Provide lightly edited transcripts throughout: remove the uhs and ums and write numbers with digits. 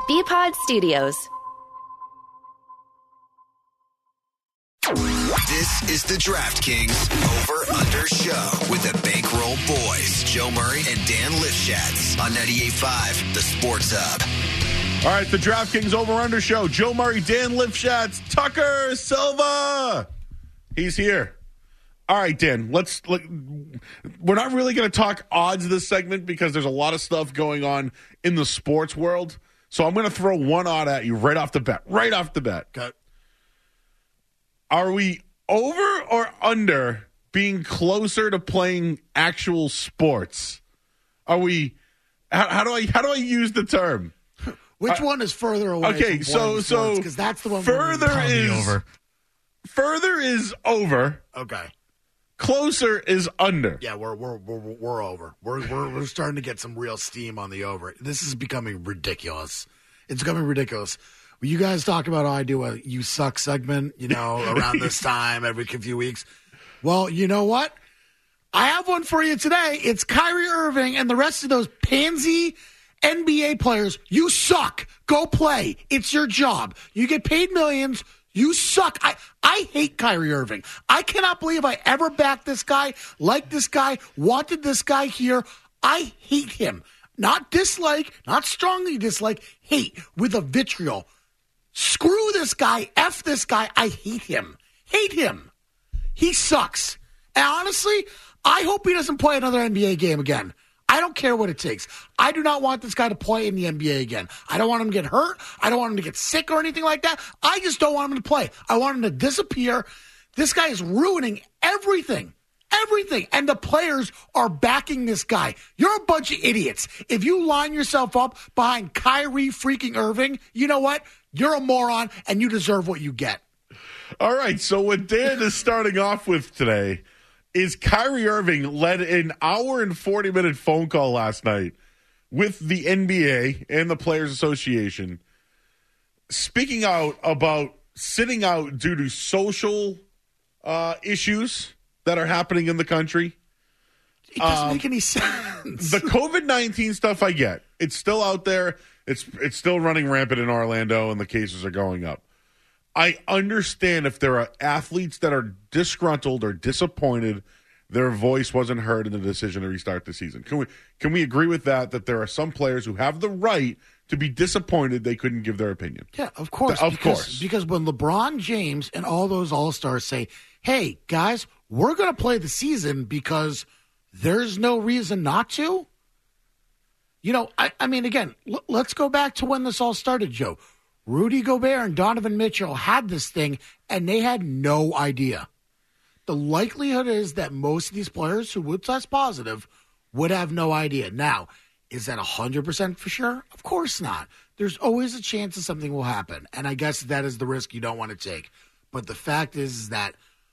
BPod Studios. This is the DraftKings Over-Under Show with the Bankroll Boys, Joe Murray and Dan Lifshatz on 98.5, The Sports Hub. All right, the DraftKings Over-Under Show. Joe Murray, Dan Lifshatz, Tucker Silva. He's here. All right, Dan, we're not really going to talk odds this segment because there's a lot of stuff going on in the sports world. So I'm going to throw one odd at you right off the bat. Okay. Are we over or under being closer to playing actual sports? Are we? How do I use the term? Which one is further away? Okay, from so because that's the one. Further is over. Okay. Closer is under. Yeah, we're over. We're starting to get some real steam on the over. This is becoming ridiculous. It's becoming ridiculous. When you guys talk about how I do a "You Suck" segment, around this time every few weeks. Well, you know what? I have one for you today. It's Kyrie Irving and the rest of those pansy NBA players. You suck. Go play. It's your job. You get paid millions. You suck. I hate Kyrie Irving. I cannot believe I ever backed this guy, liked this guy, wanted this guy here. I hate him. Not dislike, not strongly dislike, hate with a vitriol. Screw this guy. F this guy. I hate him. Hate him. He sucks. And honestly, I hope he doesn't play another NBA game again. I don't care what it takes. I do not want this guy to play in the NBA again. I don't want him to get hurt. I don't want him to get sick or anything like that. I just don't want him to play. I want him to disappear. This guy is ruining everything. Everything. And the players are backing this guy. You're a bunch of idiots. If you line yourself up behind Kyrie freaking Irving, you know what? You're a moron, and you deserve what you get. All right, so what Dan is starting off with today is Kyrie Irving led an hour and 40-minute phone call last night with the NBA and the Players Association, speaking out about sitting out due to social issues that are happening in the country. It doesn't make any sense. The COVID-19 stuff I get. It's still out there. It's still running rampant in Orlando, and the cases are going up. I understand if there are athletes that are disgruntled or disappointed their voice wasn't heard in the decision to restart the season. Can we agree with that there are some players who have the right to be disappointed they couldn't give their opinion? Yeah, of course. Because when LeBron James and all those all-stars say, hey, guys, we're going to play the season because there's no reason not to. I mean, again, let's go back to when this all started, Joe. Rudy Gobert and Donovan Mitchell had this thing, and they had no idea. The likelihood is that most of these players who would test positive would have no idea. Now, is that 100% for sure? Of course not. There's always a chance that something will happen, and I guess that is the risk you don't want to take. But the fact is that,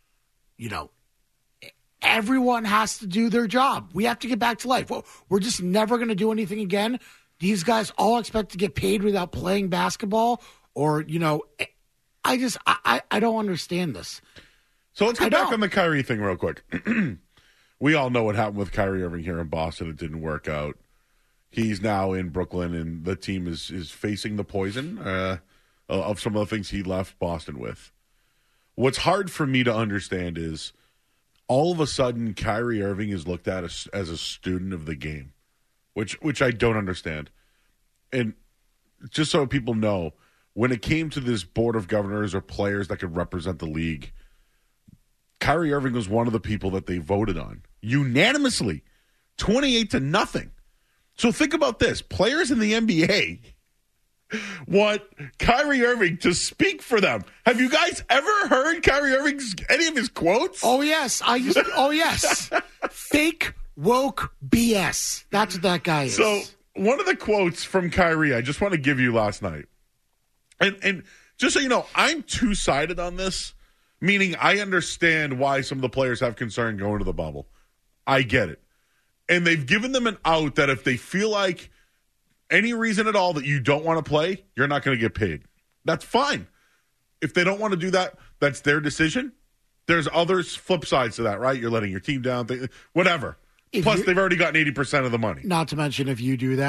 everyone has to do their job. We have to get back to life. We're just never going to do anything again. These guys all expect to get paid without playing basketball, or, I don't understand this. So let's get back on the Kyrie thing real quick. We all know what happened with Kyrie Irving here in Boston. It didn't work out. He's now in Brooklyn, and the team is facing the poison of some of the things he left Boston with. What's hard for me to understand is all of a sudden Kyrie Irving is looked at as a student of the game, which I don't understand. And just so people know, when it came to this board of governors or players that could represent the league, Kyrie Irving was one of the people that they voted on unanimously, 28-0. So think about this. Players in the NBA want Kyrie Irving to speak for them. Have you guys ever heard Kyrie Irving's any of his quotes? Oh, yes. Yes. Fake woke BS. That's what that guy is. So one of the quotes from Kyrie I just want to give you last night. And just so you know, I'm two-sided on this, meaning I understand why some of the players have concern going to the bubble. I get it. And they've given them an out that if they feel like any reason at all that you don't want to play, you're not going to get paid. That's fine. If they don't want to do that, that's their decision. There's others, flip sides to that, right? You're letting your team down, whatever. Plus, they've already gotten 80% of the money. Not to mention, if you do that,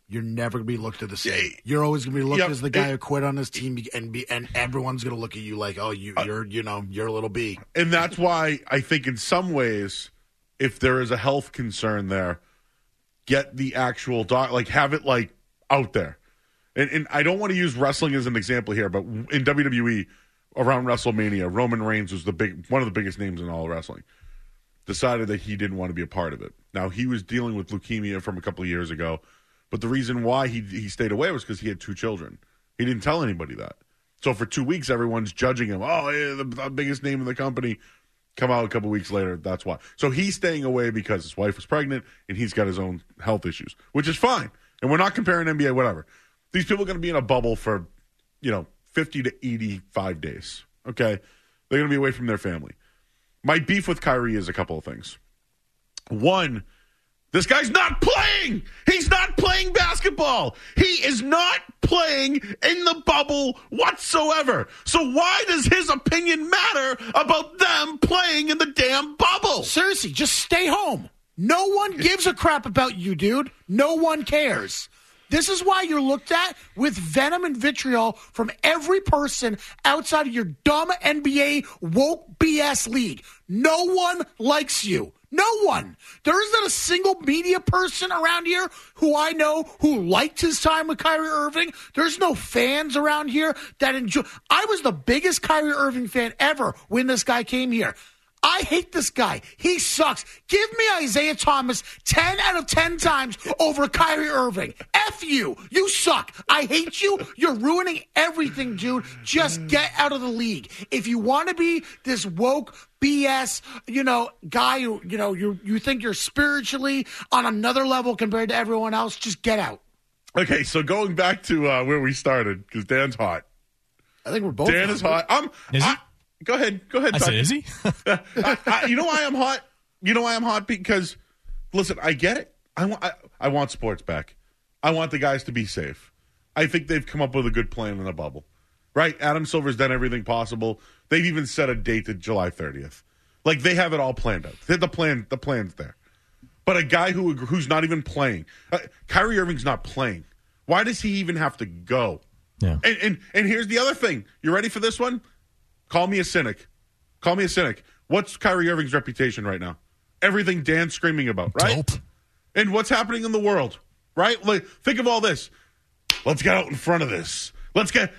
you're never going to be looked at the same. You're always going to be looked as the guy who quit on his team, and everyone's going to look at you like, oh, you're a little B. And that's why I think in some ways, if there is a health concern there, get the actual have it out there. And I don't want to use wrestling as an example here, but in WWE around WrestleMania, Roman Reigns was one of the biggest names in all of wrestling. Decided that he didn't want to be a part of it. Now, he was dealing with leukemia from a couple of years ago, but the reason why he stayed away was because he had 2 children. He didn't tell anybody that. So for 2 weeks, everyone's judging him. Oh, yeah, the biggest name in the company. Come out a couple of weeks later, that's why. So he's staying away because his wife was pregnant and he's got his own health issues, which is fine. And we're not comparing NBA, whatever. These people are going to be in a bubble for, 50 to 85 days, okay? They're going to be away from their family. My beef with Kyrie is a couple of things. One, this guy's not playing. He's not playing basketball. He is not playing in the bubble whatsoever. So why does his opinion matter about them playing in the damn bubble? Seriously, just stay home. No one gives a crap about you, dude. No one cares. This is why you're looked at with venom and vitriol from every person outside of your dumb NBA woke BS league. No one likes you. No one. There isn't a single media person around here who I know who liked his time with Kyrie Irving. There's no fans around here that enjoy. I was the biggest Kyrie Irving fan ever when this guy came here. I hate this guy. He sucks. Give me Isaiah Thomas 10 out of 10 times over Kyrie Irving. F you. You suck. I hate you. You're ruining everything, dude. Just get out of the league. If you want to be this woke BS, guy who, you think you're spiritually on another level compared to everyone else, just get out. Okay, so going back to where we started, because Dan's hot. I think we're both Dan is hot. Is he? Go ahead. I said, is he? You know why I'm hot? You know why I'm hot? Because, listen, I get it. I want sports back. I want the guys to be safe. I think they've come up with a good plan in the bubble. Right? Adam Silver's done everything possible. They've even set a date to July 30th. They have it all planned out. The plan's there. But a guy who's not even playing. Kyrie Irving's not playing. Why does he even have to go? Yeah. And here's the other thing. You ready for this one? Call me a cynic. What's Kyrie Irving's reputation right now? Everything Dan's screaming about, right? Dope. And what's happening in the world, right? Think of all this. Let's get out in front of this. Let's get,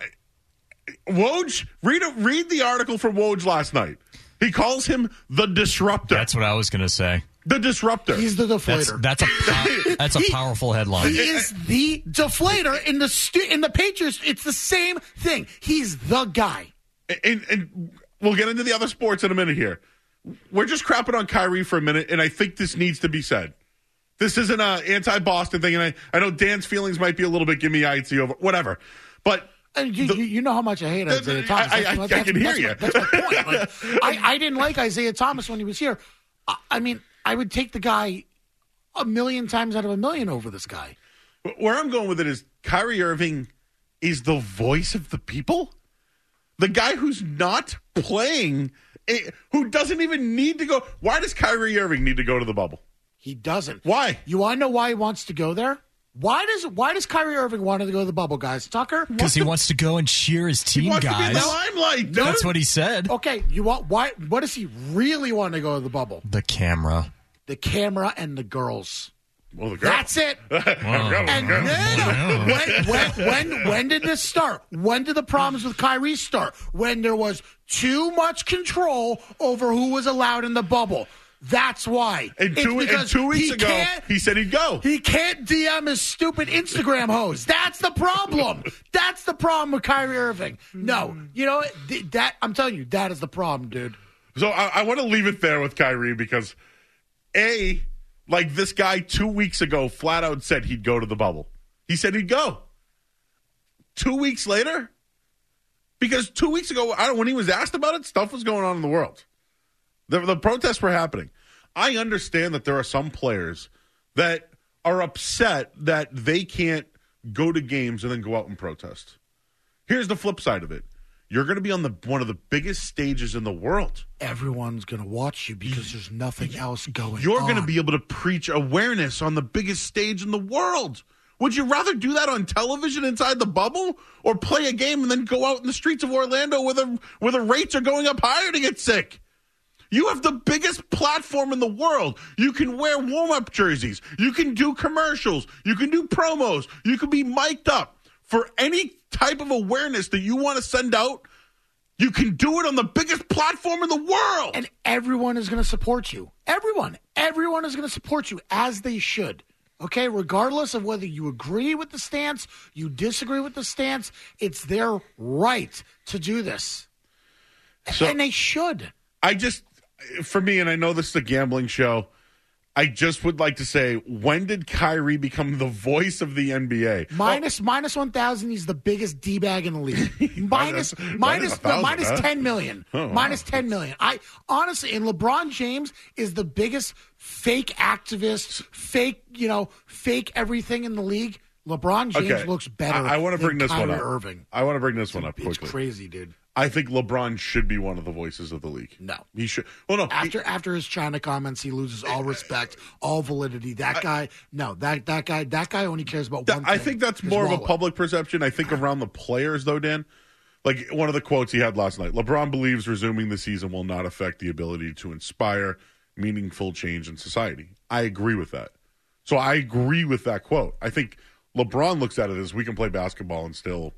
Woj, read the article from Woj last night. He calls him the disruptor. That's what I was going to say. The disruptor. He's the deflator. That's a powerful headline. He is the deflator in the Patriots. It's the same thing. He's the guy. And we'll get into the other sports in a minute here. We're just crapping on Kyrie for a minute, and I think this needs to be said. This isn't an anti-Boston thing, and I know Dan's feelings might be a little bit give me IC over, whatever. But you know how much I hate Isaiah Thomas. I can hear you. That's my point. I didn't like Isaiah Thomas when he was here. I mean, I would take the guy 1,000,000 times out of 1,000,000 over this guy. Where I'm going with it is Kyrie Irving is the voice of the people. The guy who's not playing, who doesn't even need to go. Why does Kyrie Irving need to go to the bubble? He doesn't. Why? You want to know why he wants to go there? Why does Kyrie Irving want to go to the bubble, guys? Tucker? Because he wants to go and cheer his team, he wants guys. To be in the limelight, dude. That's what he said. Okay, why? What does he really want to go to the bubble? The camera And the girls. Well, the girl. That's it. And when did this start? When did the problems with Kyrie start? When there was too much control over who was allowed in the bubble. That's why. And 2 weeks ago, he said he'd go. He can't DM his stupid Instagram host. That's the problem. That's the problem with Kyrie Irving. No, that I'm telling you, that is the problem, dude. So I want to leave it there with Kyrie because, this guy 2 weeks ago flat out said he'd go to the bubble. He said he'd go. 2 weeks later? Because 2 weeks ago, when he was asked about it, stuff was going on in the world. The protests were happening. I understand that there are some players that are upset that they can't go to games and then go out and protest. Here's the flip side of it. You're going to be on one of the biggest stages in the world. Everyone's going to watch you because there's nothing else going on. You're going to be able to preach awareness on the biggest stage in the world. Would you rather do that on television inside the bubble or play a game and then go out in the streets of Orlando where the rates are going up higher to get sick? You have the biggest platform in the world. You can wear warm-up jerseys. You can do commercials. You can do promos. You can be mic'd up. For any type of awareness that you want to send out, you can do it on the biggest platform in the world. And everyone is going to support you. Everyone is going to support you, as they should. Okay, regardless of whether you agree with the stance, you disagree with the stance, it's their right to do this. So, and they should. For me, and I know this is a gambling show, I just would like to say, when did Kyrie become the voice of the NBA? Minus 1,000, he's the biggest D-bag in the league. minus 10 million. Oh, wow. Minus 10 million. I honestly, and LeBron James is the biggest fake activist, fake everything in the league. LeBron James looks better. I want to bring this Kyrie one up. Irving. I want to bring this one up quickly. It's crazy, dude. I think LeBron should be one of the voices of the league. No. He should. Well, no. After his China comments, he loses all respect, all validity. That guy only cares about one thing. I think that's more of a public perception. I think around the players, though, Dan, like one of the quotes he had last night, LeBron believes resuming the season will not affect the ability to inspire meaningful change in society. I agree with that. So I agree with that quote. I think LeBron looks at it as we can play basketball and still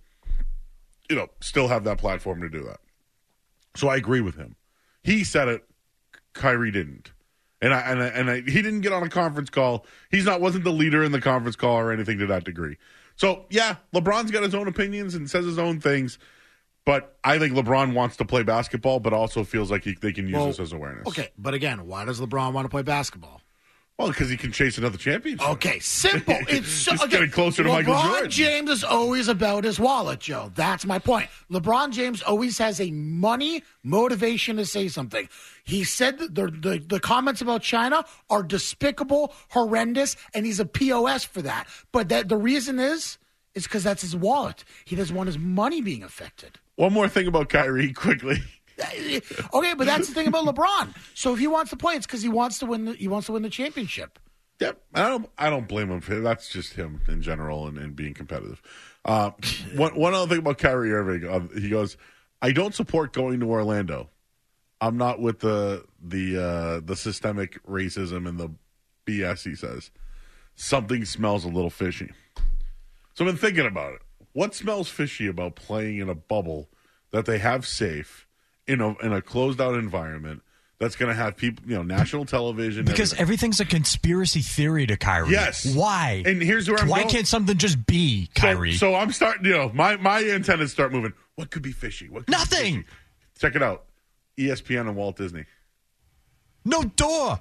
have that platform to do that. So I agree with him. He said it. Kyrie didn't. And he didn't get on a conference call. Wasn't the leader in the conference call or anything to that degree. So, yeah, LeBron's got his own opinions and says his own things. But I think LeBron wants to play basketball, but also feels like they can use this as awareness. Okay, but again, why does LeBron want to play basketball? Well, because he can chase another championship. Okay, simple. It's so, Just getting closer to Michael Jordan. LeBron James is always about his wallet, Joe. That's my point. LeBron James always has a money motivation to say something. He said that the comments about China are despicable, horrendous, and he's a POS for that. But the reason is because that's his wallet. He doesn't want his money being affected. One more thing about Kyrie, quickly. Okay, but that's the thing about LeBron. So if he wants to play, it's because he wants to win. He wants to win the championship. Yep, I don't blame him for that's just him in general and being competitive. One other thing about Kyrie Irving, he goes, "I don't support going to Orlando. I'm not with the systemic racism and the BS." He says something smells a little fishy. So I've been thinking about it. What smells fishy about playing in a bubble that they have safe in a closed out environment that's going to have people, national television? Because everything's a conspiracy theory to Kyrie. Yes. Why? And here's where Why can't something just be Kyrie? So I'm starting, my antennas start moving. What could be fishy? What could Nothing. Be fishy? Check it out. ESPN and Walt Disney. No door.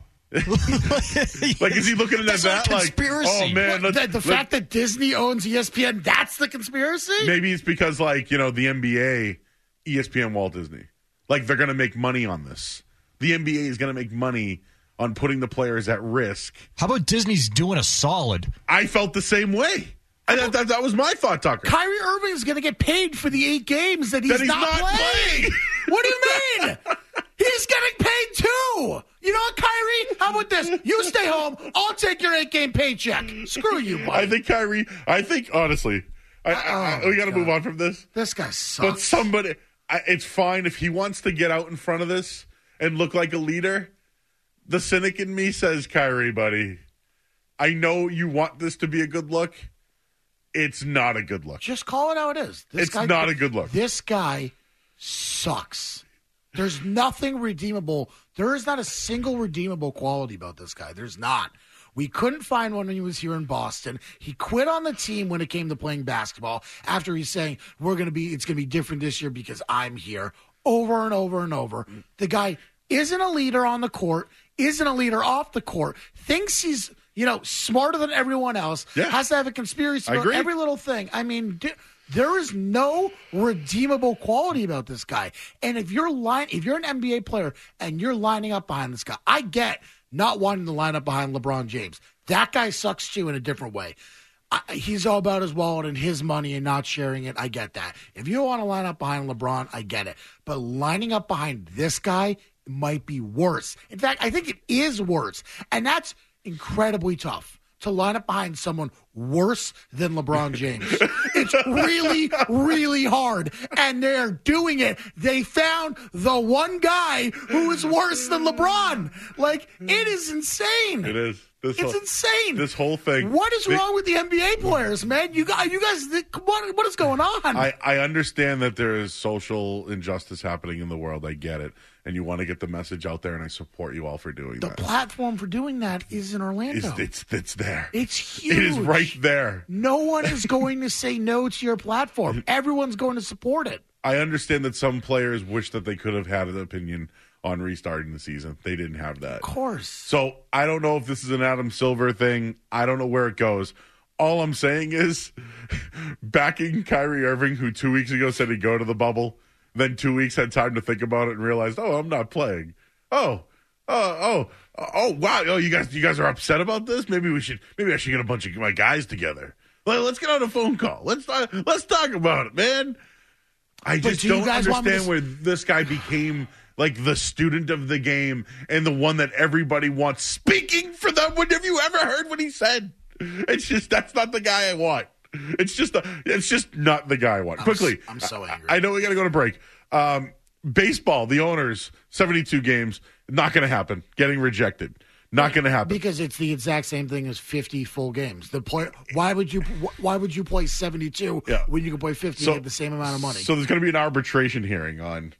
Like, is he looking at that conspiracy. Like, oh man, The fact that Disney owns ESPN, that's the conspiracy? Maybe it's because the NBA, ESPN, Walt Disney, like they're going to make money on this. The NBA is going to make money on putting the players at risk. How about Disney's doing a solid? I felt the same way. That was my thought, Tucker. Kyrie Irving is going to get paid for the 8 games that he's not playing. What do you mean? He's getting paid too. You know what, Kyrie? How about this? You stay home. I'll take your 8-game paycheck. Screw you, buddy. I think Kyrie. Honestly, we got to move on from this. This guy sucks. But somebody, it's fine if he wants to get out in front of this and look like a leader. The cynic in me says, Kyrie, buddy, I know you want this to be a good look. It's not a good look. Just call it how it is. It's not a good look. This guy sucks. There's nothing redeemable. There is not a single redeemable quality about this guy. There's not. We couldn't find one when he was here in Boston. He quit on the team when it came to playing basketball after he's saying, it's going to be different this year because I'm here, over and over and over. The guy isn't a leader on the court, isn't a leader off the court, thinks he's, smarter than everyone else, has to have a conspiracy about every little thing. I mean, there is no redeemable quality about this guy. And if you're an NBA player and you're lining up behind this guy, I get not wanting to line up behind LeBron James. That guy sucks too in a different way. He's all about his wallet and his money and not sharing it. I get that. If you don't want to line up behind LeBron, I get it. But lining up behind this guy might be worse. In fact, I think it is worse. And that's incredibly tough to line up behind someone worse than LeBron James. It's really, really hard. And they're doing it. They found the one guy who is worse than LeBron. Like, it is insane. It is. It's insane. This whole thing. What is wrong with the NBA players, man? You guys, what is going on? I understand that there is social injustice happening in the world. I get it. And you want to get the message out there, and I support you all for doing that. The platform for doing that is in Orlando. It's there. It's huge. It is right there. No one is going to say no to your platform. Everyone's going to support it. I understand that some players wish that they could have had an opinion on restarting the season. They didn't have that. Of course. So I don't know if this is an Adam Silver thing. I don't know where it goes. All I'm saying is backing Kyrie Irving, who 2 weeks ago said he'd go to the bubble, then 2 weeks had time to think about it and realized, oh, I'm not playing. Oh, wow. Oh, you guys are upset about this? Maybe I should get a bunch of my guys together. Let's get on a phone call. Let's talk about it, man. I just don't understand where this guy became like the student of the game and the one that everybody wants speaking for them. Have you ever heard what he said? It's just, that's not the guy I want. It's just not the guy I want. Quickly. I'm so angry. I know we got to go to break. Baseball, the owners, 72 games, not going to happen. Getting rejected. Not going to happen. Because it's the exact same thing as 50 full games. Why would you play 72 when you can play 50 and get the same amount of money? So there's going to be an arbitration hearing on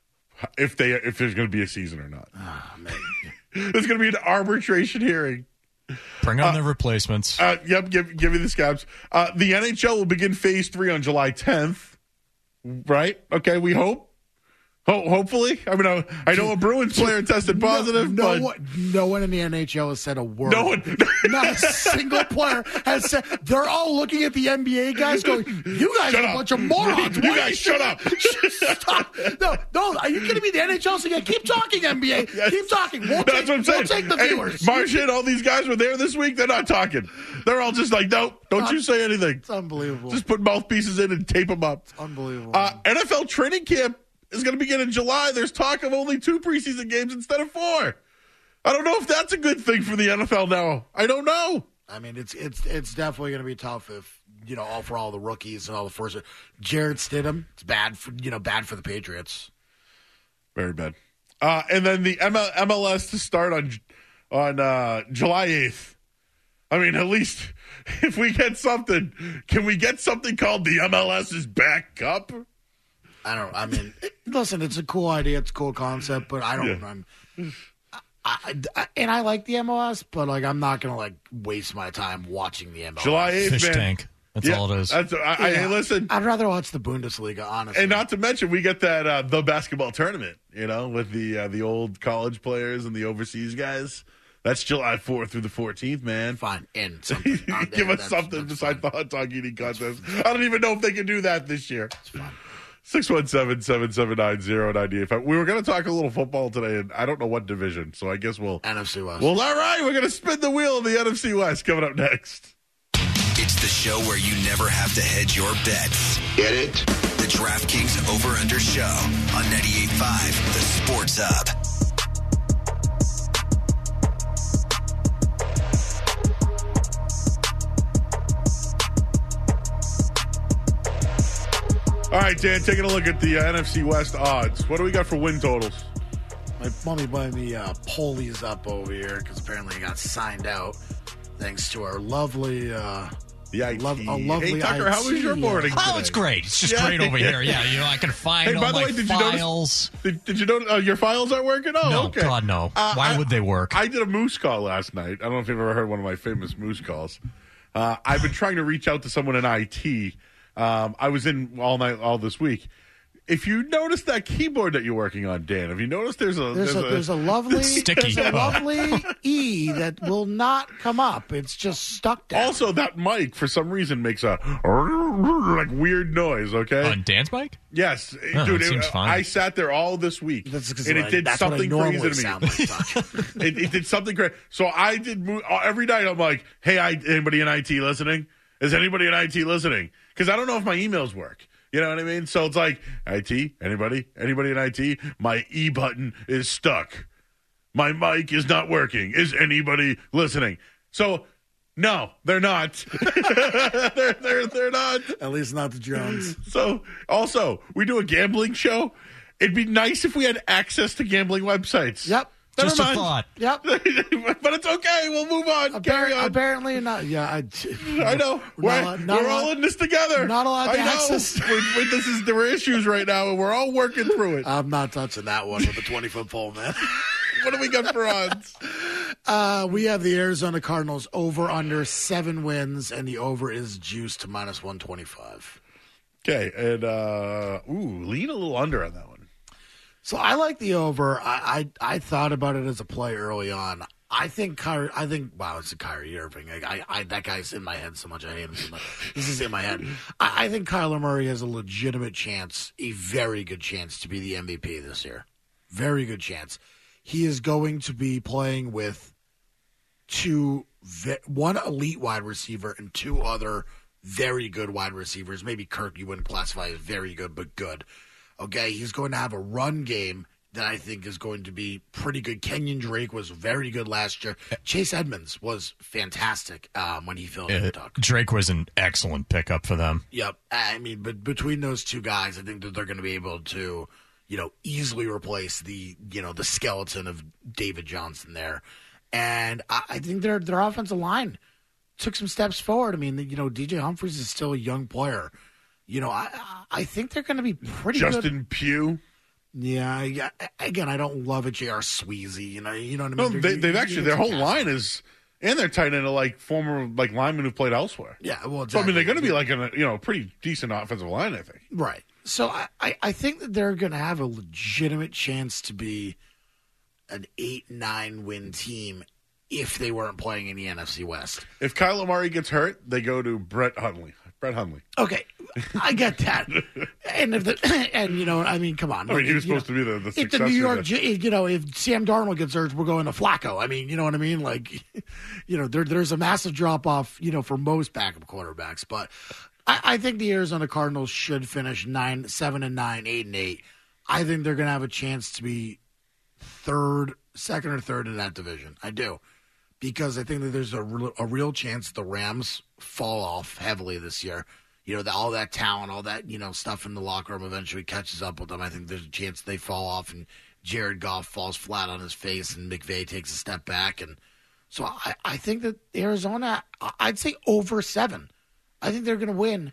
if there's going to be a season or not. Oh, man. There's going to be an arbitration hearing. Bring on the replacements. Yep, give me the scabs. The NHL will begin Phase 3 on July 10th. Right? Okay, we hope. Hopefully. I mean, I know a Bruins player tested positive, no one in the NHL has said a word. No one. Not a single player has said. They're all looking at the NBA guys going, you guys are a bunch of morons. You guys shut up. Stop. No, are you kidding me? The NHL saying, keep talking, NBA. Yes. Keep talking. That's what I'm saying. We'll take the viewers. Martian, all these guys were there this week. They're not talking. They're all just like, nope, don't you say anything. It's unbelievable. Just put mouthpieces in and tape them up. It's unbelievable. NFL training camp is going to begin in July. There's talk of only 2 preseason games instead of 4. I don't know if that's a good thing for the NFL now. I don't know. I mean, it's definitely going to be tough if, all for all the rookies and all the first. Jared Stidham, it's bad for the Patriots. Very bad. And then the MLS to start on July 8th. I mean, at least if we get something, can we get something called the MLS's Back Cup? Listen, it's a cool idea. It's a cool concept, but I don't. Yeah. And I like the MLS, but I'm not gonna waste my time watching the MLS. July 8th, Fish tank. That's all it is. Listen, I'd rather watch the Bundesliga, honestly. And not to mention, we get that the basketball tournament. With the old college players and the overseas guys. That's July 4th through the 14th, man. Fine. And something. Give us something besides the hot dog eating contest. I don't even know if they can do that this year. It's fine. 617-779-0985. We were going to talk a little football today, and I don't know what division, so I guess we'll... NFC West. Well, all right, we're going to spin the wheel of the NFC West coming up next. It's the show where you never have to hedge your bets. Get it? The DraftKings Over-Under Show on 98.5, The Sports Hub. All right, Dan, taking a look at the NFC West odds. What do we got for win totals? My mommy buying the Polies up over here because apparently he got signed out thanks to our lovely... Hey, Tucker, IT. how was your morning today? Oh, it's great. It's just great over here. Yeah, I can find all my files. Did you notice your files aren't working? Oh, no, okay. God, no. Why would they work? I did a moose call last night. I don't know if you've ever heard one of my famous moose calls. I've been trying to reach out to someone in IT. I was in all this week. If you notice that keyboard that you're working on, Dan, have you noticed there's a lovely sticky E that will not come up. It's just stuck down. Also, that mic for some reason makes a weird noise. Okay, on Dan's mic? Yes, dude. Seems fine. I sat there all this week, and it did something crazy to me. It did something crazy. So I did every night. I'm like, hey, anybody in IT listening? Is anybody in IT listening? Because I don't know if my emails work. You know what I mean? So it's like, IT, anybody in IT? My E button is stuck. My mic is not working. Is anybody listening? So No, they're not. they're not. At least not the Jones. So, also, we do a gambling show. It'd be nice if we had access to gambling websites. Yep. Never Just mind. a thought. Yep. But it's okay. We'll move on. Carry on. Apparently not. Yeah, I know. We're all in this together. Not allowed to access. There are issues right now, and we're all working through it. I'm not touching that one with the 20-foot pole, man. What do we got for odds? We have the Arizona Cardinals over under 7 wins, and the over is juiced to minus 125. Okay, and lean a little under on that one. So I like the over. I thought about it as a play early on. I think it's a Kyrie Irving. That guy's in my head so much. I hate him so much. This is in my head. I think Kyler Murray has a legitimate chance, a very good chance to be the MVP this year. Very good chance. He is going to be playing with one elite wide receiver and 2 other very good wide receivers. Maybe Kirk you wouldn't classify as very good, but good. Okay, he's going to have a run game that I think is going to be pretty good. Kenyon Drake was very good last year. Chase Edmonds was fantastic when he filled in the duck. Drake was an excellent pickup for them. Yep. I mean, but between those 2 guys, I think that they're going to be able to, easily replace the skeleton of David Johnson there. And I think their offensive line took some steps forward. I mean, DJ Humphries is still a young player. I think they're going to be pretty good. Justin Pugh. Yeah. Again, I don't love it, J.R. Sweezy. You know what I mean? No, they've actually their whole line is, and they're tight end of former linemen who've played elsewhere. Yeah, well, exactly. So I mean, they're going to be a pretty decent offensive line, I think. Right. So I think that they're going to have a legitimate chance to be an 8-9 win team if they weren't playing in the NFC West. If Kyler Murray gets hurt, they go to Brett Hundley. Okay, I get that, and come on. I mean, he was supposed to be the successor. If the New York, if Sam Darnold gets hurt, we're going to Flacco. I mean, you know what I mean? There's a massive drop off, for most backup quarterbacks. But I think the Arizona Cardinals should finish 7-9, 8-8. I think they're going to have a chance to be second or third in that division. I do. Because I think that there's a real chance the Rams fall off heavily this year. All that talent, all that, stuff in the locker room eventually catches up with them. I think there's a chance they fall off and Jared Goff falls flat on his face and McVay takes a step back. And so I think that Arizona, I'd say over 7. I think they're going to win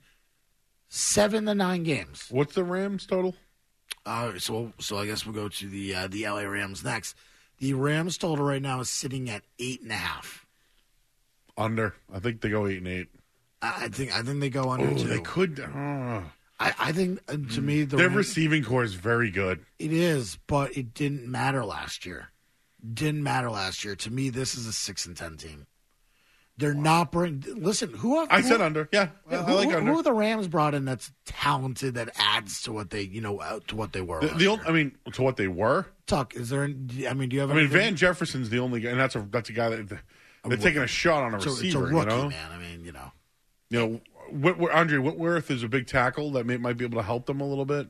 7 to 9 games. What's the Rams total? So I guess we'll go to the LA Rams next. The Rams total right now is sitting at 8.5. Under. I think they go 8-8. I think they go under too. They could. I think to me their receiving core is very good. It is, but it didn't matter last year. To me, this is a 6-10 team. They're not bringing. Listen, I said under. Yeah, I like under. Who have the Rams brought in that's talented that adds to what they to what they were? To what they were. Tuck, is there? Do you have? Van Jefferson's the only guy, and that's a guy that they're taking a shot on a receiver. It's a rookie, man. I mean, Andre Whitworth is a big tackle that might be able to help them a little bit.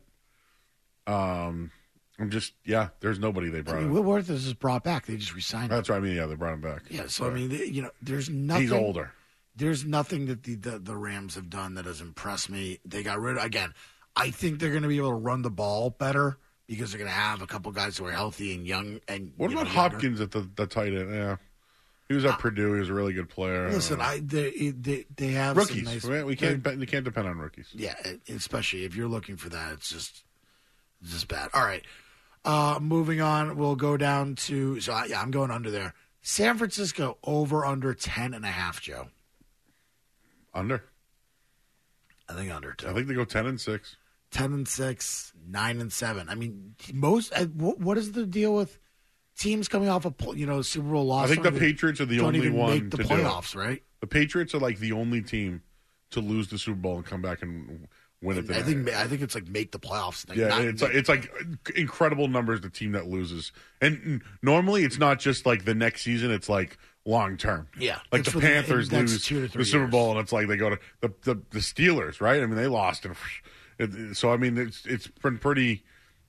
There's nobody they brought in. Whitworth is just brought back. They just resigned him. That's right. They brought him back. Yeah, so there's nothing. He's older. There's nothing that the Rams have done that has impressed me. They got rid of, again, I think they're going to be able to run the ball better because they're going to have a couple guys who are healthy and young. And what about Hopkins at the tight end? Yeah. He was at Purdue. He was a really good player. Listen, they have rookies. Some nice, we can't depend on rookies. Yeah, especially if you're looking for that, it's just bad. All right. Moving on, we'll go down to I'm going under there. San Francisco over under 10.5, Joe. Under. I think under too. I think they go 10-6. 10-6, 9-7. I mean, what is the deal with teams coming off a Super Bowl loss? I think the Patriots are the only one make the to playoffs, do it. Right? The Patriots are like the only team to lose the Super Bowl and come back and win it. I think it's like make the playoffs. It's like incredible numbers. The team that loses, and normally it's not just like the next season. It's like long term. Yeah, like the Panthers lose the Super Bowl, and it's like they go to the Steelers, right? I mean, they lost, and so I mean, it's been pretty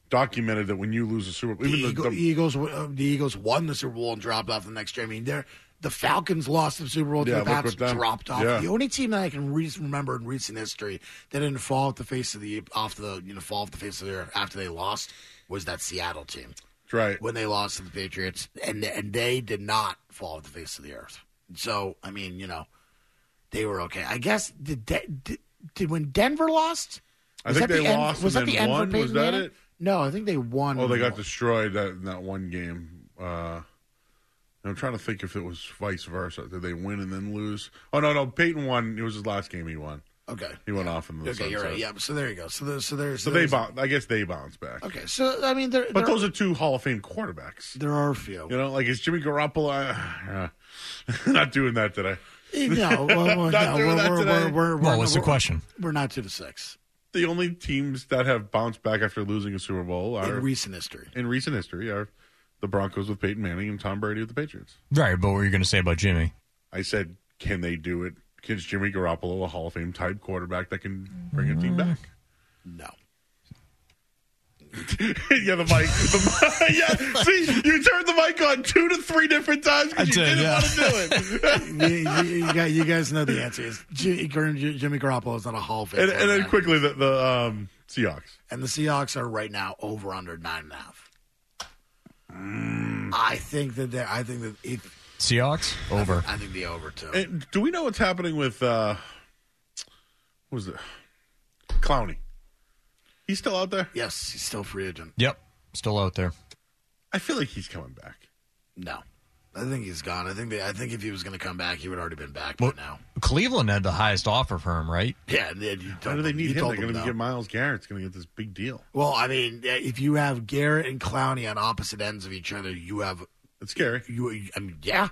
documented that when you lose a Super Bowl, the Eagles won the Super Bowl and dropped off the next year. I mean, The Falcons lost the Super Bowl to the Pats, dropped off. Yeah. The only team that I can remember in recent history that didn't fall off the face of the earth after they lost was that Seattle team. That's right. When they lost to the Patriots, and they did not fall off the face of the earth. So I mean, they were okay. I guess did when Denver lost? I think they lost. Was that the end for Peyton Was that Manning? It? No, I think they won. Oh, they got destroyed in that one game. I'm trying to think if it was vice versa. Did they win and then lose? Oh, no. Peyton won. It was his last game he won. Okay. He went off in the sunset. You're right. Yeah, so there you go. So I guess they bounced back. Okay, so, I mean... But those are two Hall of Fame quarterbacks. There are a few. Is Jimmy Garoppolo... not doing that today. No. What's the question? We're not 2-6. The only teams that have bounced back after losing a Super Bowl are... In recent history are the Broncos with Peyton Manning and Tom Brady with the Patriots. Right, but what were you going to say about Jimmy? I said, can they do it? Is Jimmy Garoppolo a Hall of Fame type quarterback that can bring a team back? No. Yeah, the mic. See, you turned the mic on 2 to 3 different times because you didn't want to do it. you guys know the answer is Jimmy Garoppolo is not a Hall of Fame. And then quickly, the Seahawks. And the Seahawks are right now over under 9.5. I think that Seahawks over. I think the over too. And do we know what's happening with what was it? Clowney? He's still out there? Yes, he's still free agent. Yep, still out there. I feel like he's coming back. No, I think he's gone. I think if he was going to come back, he would already been back by now. Cleveland had the highest offer for him, right? Yeah. Why do they need him? They're going to get Myles Garrett's going to get this big deal. Well, I mean, if you have Garrett and Clowney on opposite ends of each other, you have. It's scary. Yeah.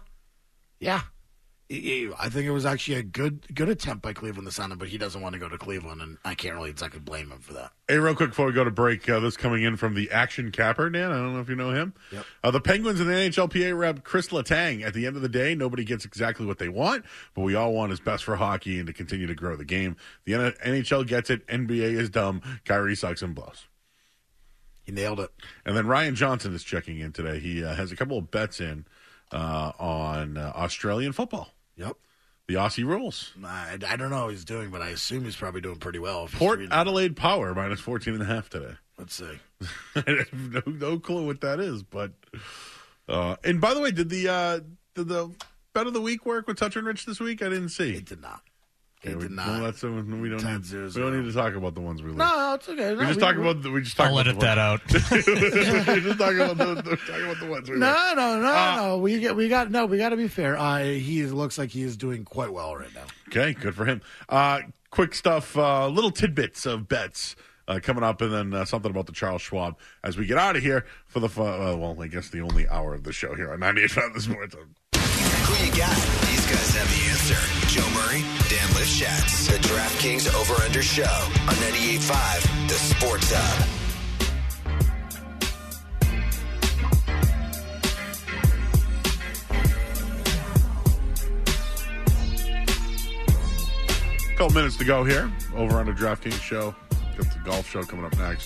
I think it was actually a good attempt by Cleveland to sign him, but he doesn't want to go to Cleveland, and I can't really exactly blame him for that. Hey, real quick before we go to break, this coming in from the Action Capper, Dan. I don't know if you know him. Yep. The Penguins and the NHLPA rep Chris Letang. At the end of the day, nobody gets exactly what they want, but we all want is best for hockey and to continue to grow the game. The NHL gets it. NBA is dumb. Kyrie sucks and blows. He nailed it. And then Ryan Johnson is checking in today. He has a couple of bets in on Australian football. Yep. The Aussie rules. I don't know how he's doing, but I assume he's probably doing pretty well. Port Adelaide Power minus 14.5 today. Let's see. I have no clue what that is, but and by the way, did the bet of the week work with Toucher and Rich this week? I didn't see. It did not. Okay, we don't need to talk about the ones we lose. No, it's okay. I'll edit that out. We just talk about the ones we lose. No. We got to be fair. He looks like he is doing quite well right now. Okay, good for him. Quick stuff, little tidbits of bets coming up, and then something about the Charles Schwab as we get out of here for the I guess the only hour of the show here on 98.5 This Morning. Who you got? These guys have the answer. Joe Murray, Dan Lifshatz, the DraftKings Over-Under Show on 98.5 The Sports Hub. Couple minutes to go here. Over-Under DraftKings Show. Got the golf show coming up next.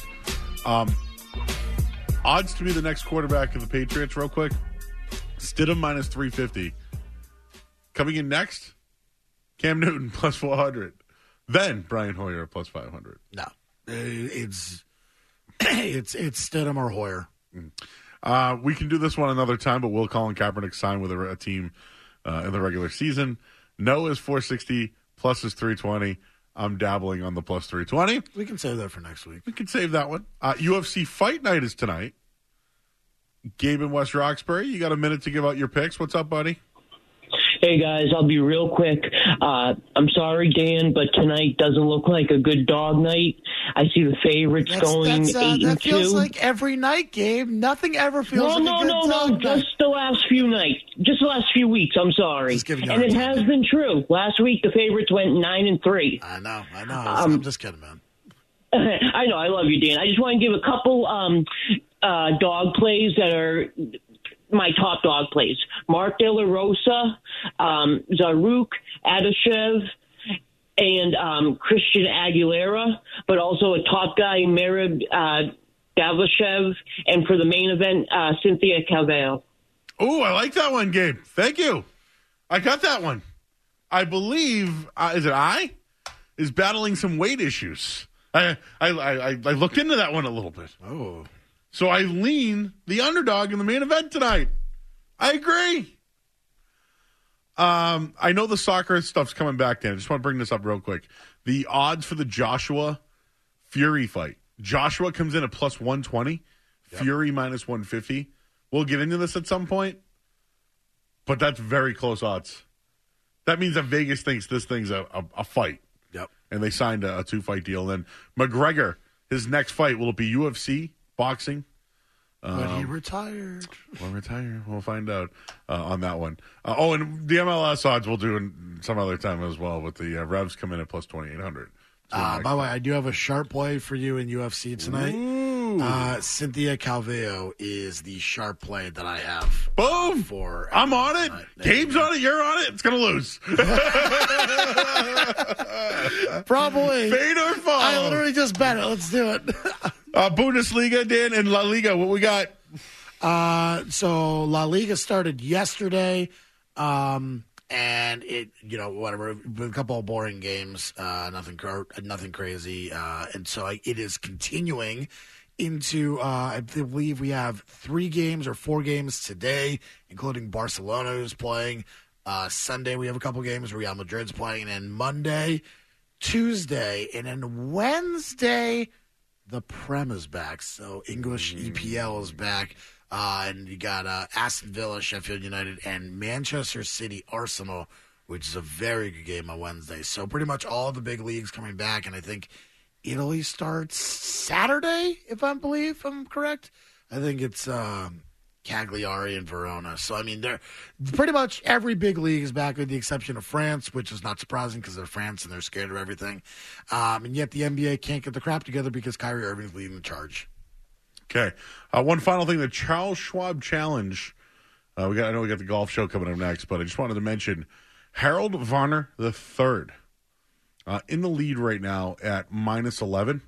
Odds to be the next quarterback of the Patriots, real quick. Stidham minus 350. Coming in next, Cam Newton plus 400. Then Brian Hoyer plus 500. No, it's Stidham or Hoyer. We can do this one another time, but will Colin Kaepernick sign with a team in the regular season? No is 460, plus is 320. I'm dabbling on the plus 320. We can save that for next week. We can save that one. UFC Fight Night is tonight. Gabe in West Roxbury, you got a minute to give out your picks. What's up, buddy? Hey, guys, I'll be real quick. I'm sorry, Dan, but tonight doesn't look like a good dog night. I see the favorites going 8-2. That feels like every night, Gabe. Nothing ever feels like a good dog night. Just the last few nights. Just the last few weeks, I'm sorry. And it has been true. Last week, the favorites went 9-3. I know. I'm just kidding, man. I know. I love you, Dan. I just want to give a couple dog plays that are my top dog plays. Mark De La Rosa, Zaruk Adashev, and Christian Aguilera, but also a top guy, Merab Davlashev, and for the main event, Cynthia Calvillo. Oh, I like that one, Gabe. Thank you. I got that one. I believe, is battling some weight issues. I looked into that one a little bit. Oh. So I lean the underdog in the main event tonight. I agree. I know the soccer stuff's coming back, Dan. I just want to bring this up real quick. The odds for the Joshua Fury fight. Joshua comes in at plus 120. Yep. Fury minus 150. We'll get into this at some point, but that's very close odds. That means that Vegas thinks this thing's a fight. Yep. And they signed a 2-fight deal. And then McGregor, his next fight, will it be UFC, boxing? But he retired. We'll retire. We'll find out on that one. And the MLS odds we'll do in some other time as well, with the Revs come in at plus 2,800. By the way, I do have a sharp play for you in UFC tonight. Cynthia Calvillo is the sharp play that I have. Boom! I'm on it. Gabe's on it. You're on it. It's going to lose. Probably. Fade or fall. I literally just bet it. Let's do it. Bundesliga, Dan, and La Liga. What we got? So La Liga started yesterday. And it, whatever, a couple of boring games, nothing crazy. And so it is continuing into, I believe we have 3 games or 4 games today, including Barcelona who's playing. Sunday we have a couple games. Real Madrid's playing. And then Monday, Tuesday, and then Wednesday, the Prem is back. So English EPL is back. And you got Aston Villa, Sheffield United, and Manchester City Arsenal, which is a very good game on Wednesday. So pretty much all the big leagues coming back, and I think Italy starts Saturday, if I'm correct. I think it's Cagliari and Verona. So, I mean, they're pretty much every big league is back with the exception of France, which is not surprising because they're France and they're scared of everything. And yet the NBA can't get the crap together because Kyrie Irving's leading the charge. Okay. One final thing, the Charles Schwab Challenge. I know we got the golf show coming up next, but I just wanted to mention Harold Varner III in the lead right now at minus 11.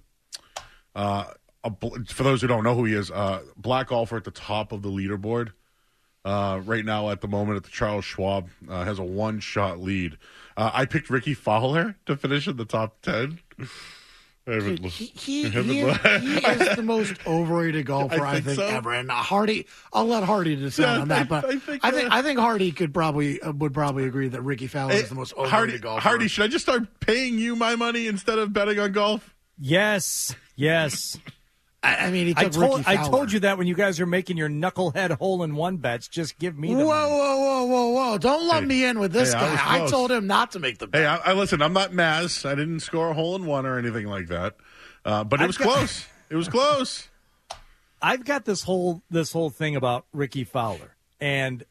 For those who don't know who he is, black golfer at the top of the leaderboard right now at the moment at the Charles Schwab, has a 1-shot lead. I picked Ricky Fowler to finish in the top 10. Dude, he is the most overrated golfer I think ever, and Hardy. I'll let Hardy decide on that, but I think Hardy would probably agree that Ricky Fowler is the most overrated golfer. Hardy, should I just start paying you my money instead of betting on golf? Yes. I mean, Ricky Fowler. I told you that when you guys are making your knucklehead hole-in-one bets. Just give me the money. Whoa. Don't lump me in with this guy. I told him not to make the bet. Hey, I listen, I'm not Maz. I didn't score a hole-in-one or anything like that. But it was close. It was close. I've got this whole thing about Ricky Fowler. And,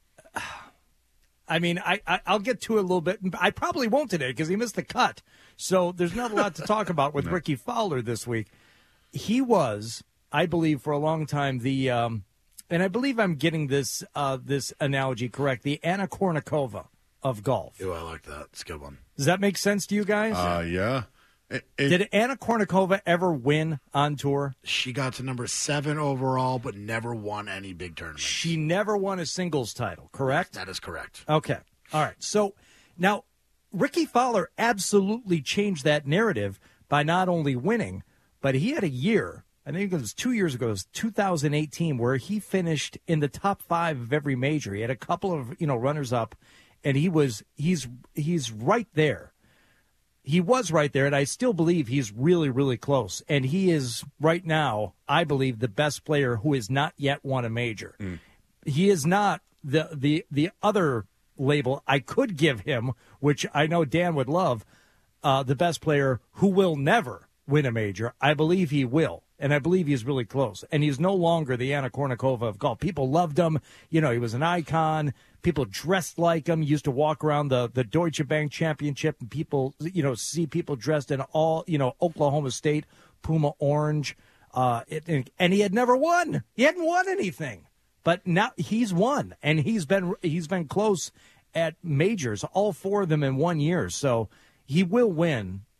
I mean, I'll get to it a little bit. I probably won't today because he missed the cut. So there's not a lot to talk about with Ricky Fowler this week. He was, I believe, for a long time the, and I believe I'm getting this analogy correct, the Anna Kournikova of golf. Oh, I like that. It's a good one. Does that make sense to you guys? Yeah. Did Anna Kournikova ever win on tour? She got to number 7 overall, but never won any big tournaments. She never won a singles title, correct? That is correct. Okay. All right. So now Ricky Fowler absolutely changed that narrative by not only winning, but he had a year, I think it was 2 years ago, it was 2018, where he finished in the top 5 of every major. He had a couple of, runners-up, and he's right there. He was right there, and I still believe he's really, really close. And he is, right now, I believe, the best player who has not yet won a major. He is not the other label I could give him, which I know Dan would love, the best player who will never win a major. I believe he will, and I believe he's really close. And he's no longer the Anna Kournikova of golf. People loved him. He was an icon. People dressed like him. He used to walk around the Deutsche Bank Championship, and people, see people dressed in all, Oklahoma State Puma orange. And he had never won. He hadn't won anything. But now he's won, and he's been close at majors, all 4 of them in 1 year. So he will win.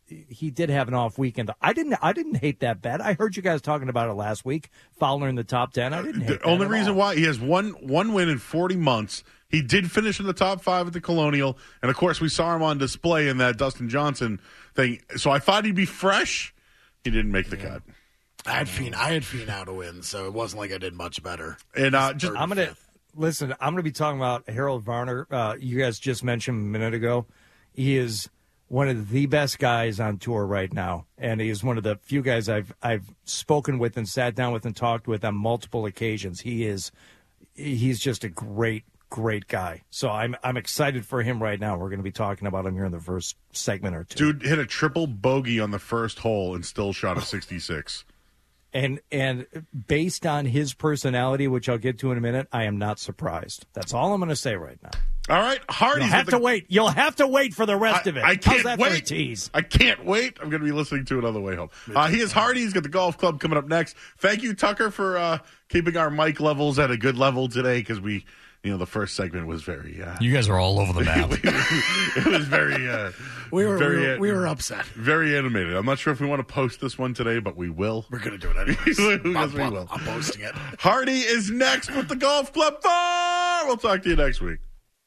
he did have an off weekend. I didn't hate that bet. I heard you guys talking about it last week. Fowler in the top 10. I didn't hate the only reason why he has one win in 40 months. He did finish in the top 5 at the Colonial, and of course we saw him on display in that Dustin Johnson thing. So I thought he'd be fresh. He didn't make the cut. I had Finau to win, so it wasn't like I did much better. And I'm gonna be talking about Harold Varner. You guys just mentioned a minute ago. He is one of the best guys on tour right now, and he is one of the few guys I've spoken with and sat down with and talked with on multiple occasions. He's just a great guy. So I'm excited for him right now. We're going to be talking about him here in the first segment or two. Dude hit a triple bogey on the first hole and still shot a 66. And based on his personality, which I'll get to in a minute, I am not surprised. That's all I'm going to say right now. All right, Hardy's. You'll have to wait for the rest of it. I can't How's that wait. for a tease? I can't wait. I'm going to be listening to it on the way home. He is Hardy. He's got the golf club coming up next. Thank you, Tucker, for keeping our mic levels at a good level today because we. The first segment was very. You guys are all over the map. It was very. We were upset. Very animated. I'm not sure if we want to post this one today, but we will. We're going to do it anyways. Yes, we will. I'm posting it. Hardy is next with the Golf Club 4. We'll talk to you next week.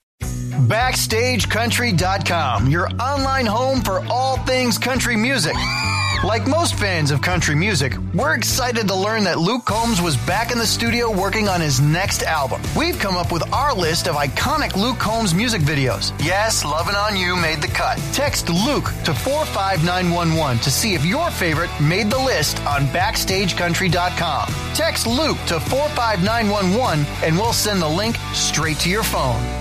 BackstageCountry.com, your online home for all things country music. Like most fans of country music, we're excited to learn that Luke Combs was back in the studio working on his next album. We've come up with our list of iconic Luke Combs music videos. Yes, Lovin' On You made the cut. Text Luke to 45911 to see if your favorite made the list on BackstageCountry.com. Text Luke to 45911 and we'll send the link straight to your phone.